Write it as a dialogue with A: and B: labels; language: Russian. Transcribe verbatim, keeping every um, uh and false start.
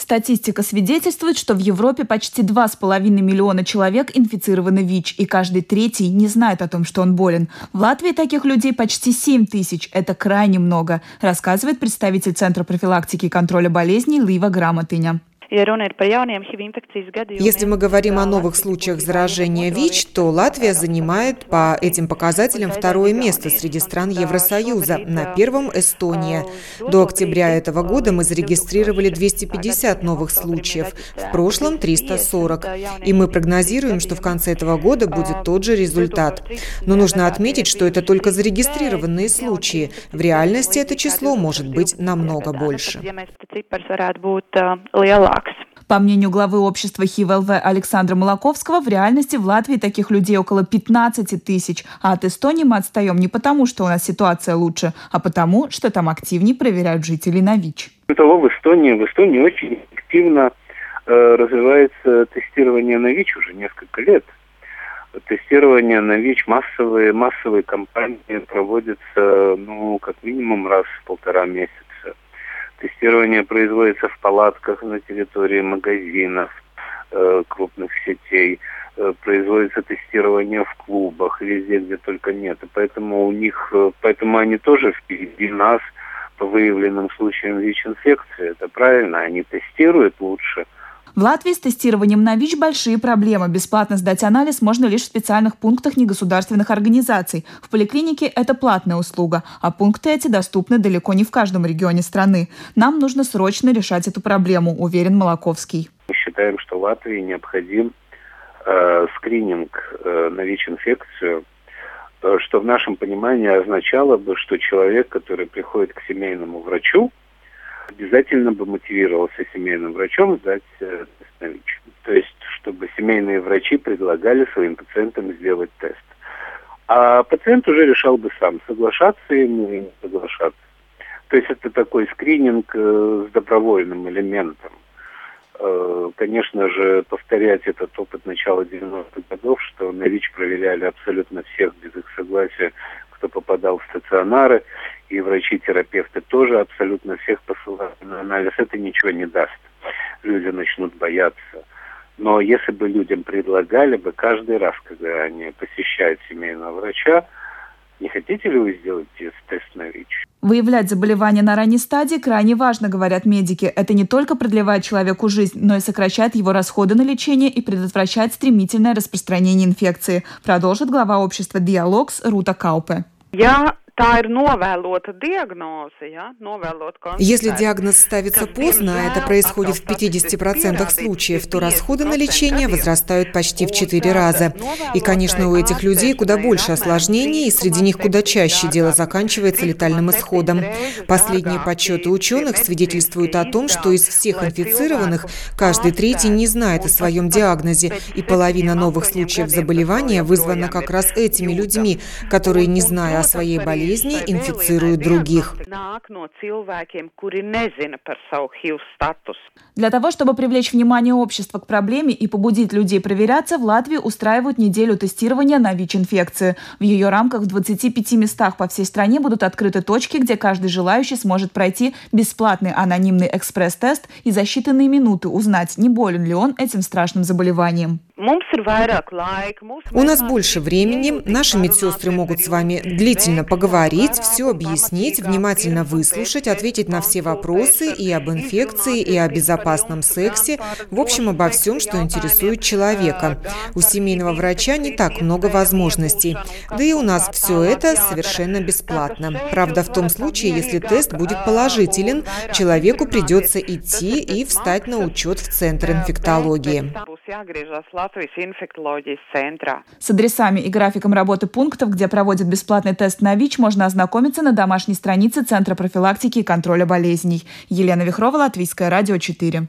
A: Статистика свидетельствует, что в Европе почти два с половиной миллиона человек инфицированы ВИЧ, и каждый третий не знает о том, что он болен. В Латвии таких людей почти семь тысяч. Это крайне много, рассказывает представитель Центра профилактики и контроля болезней Лива Грамотыня.
B: Если мы говорим о новых случаях заражения ВИЧ, то Латвия занимает по этим показателям второе место среди стран Евросоюза. На первом – Эстония. До октября этого года мы зарегистрировали двести пятьдесят новых случаев, в прошлом – триста сорок. И мы прогнозируем, что в конце этого года будет тот же результат. Но нужно отметить, что это только зарегистрированные случаи. В реальности это число может быть намного больше.
A: По мнению главы общества эйч ай ви эл ви Александра Молоковского, в реальности в Латвии таких людей около пятнадцати тысяч, а от Эстонии мы отстаем не потому, что у нас ситуация лучше, а потому, что там активнее проверяют жителей на ВИЧ.
C: Того в Эстонии, в Эстонии очень активно э, развивается тестирование на ВИЧ уже несколько лет. Тестирование на ВИЧ, массовые, массовые кампании проводятся, ну, как минимум раз в полтора месяца. Тестирование производится в палатках на территории магазинов, э, крупных сетей. Э, производится тестирование в клубах, везде, где только нет. И поэтому у них, э, поэтому они тоже впереди нас по выявленным случаям ВИЧ-инфекции. Это правильно, они тестируют лучше.
A: В Латвии с тестированием на ВИЧ большие проблемы. Бесплатно сдать анализ можно лишь в специальных пунктах негосударственных организаций. В поликлинике это платная услуга, а пункты эти доступны далеко не в каждом регионе страны. Нам нужно срочно решать эту проблему, уверен Молоковский.
C: Мы считаем, что Латвии необходим э, скрининг э, на ВИЧ-инфекцию, э, что в нашем понимании означало бы, что человек, который приходит к семейному врачу, обязательно бы мотивировался семейным врачом сдать э, тест на ВИЧ. То есть, чтобы семейные врачи предлагали своим пациентам сделать тест. А пациент уже решал бы сам, соглашаться ему или не соглашаться. То есть, это такой скрининг э, с добровольным элементом. Э, конечно же, повторять этот опыт начала девяностых годов, что на ВИЧ проверяли абсолютно всех без их согласия, кто попадал в стационары, и врачи-терапевты тоже абсолютно всех посылали на анализ, это ничего не даст. Люди начнут бояться. Но если бы людям предлагали бы каждый раз, когда они посещают семейного врача, не хотите ли вы сделать тест на ВИЧ?
A: Выявлять заболевания на ранней стадии крайне важно, говорят медики. Это не только продлевает человеку жизнь, но и сокращает его расходы на лечение и предотвращает стремительное распространение инфекции, продолжит глава общества «Диалогс» Рута Каупе.
D: Я
B: Если диагноз ставится поздно, а это происходит в пятидесяти процентах случаев, то расходы на лечение возрастают почти в четыре раза. И, конечно, у этих людей куда больше осложнений, и среди них куда чаще дело заканчивается летальным исходом. Последние подсчеты ученых свидетельствуют о том, что из всех инфицированных каждый третий не знает о своем диагнозе, и половина новых случаев заболевания вызвана как раз этими людьми, которые, не зная о своей болезни, инфицируют других.
A: Для того, чтобы привлечь внимание общества к проблеме и побудить людей проверяться, в Латвии устраивают неделю тестирования на ВИЧ-инфекцию. В ее рамках в двадцати пяти местах по всей стране будут открыты точки, где каждый желающий сможет пройти бесплатный анонимный экспресс-тест и за считанные минуты узнать, не болен ли он этим страшным заболеванием.
B: У нас больше времени, наши медсестры могут с вами длительно поговорить, все объяснить, внимательно выслушать, ответить на все вопросы и об инфекции, и о безопасном сексе, в общем, обо всем, что интересует человека. У семейного врача не так много возможностей, да и у нас все это совершенно бесплатно. Правда, в том случае, если тест будет положителен, человеку придется идти и встать на учет в Центр инфектологии.
A: С адресами и графиком работы пунктов, где проводят бесплатный тест на ВИЧ, можно ознакомиться на домашней странице Центра профилактики и контроля болезней. Елена Вихрова, Латвийское радио четыре.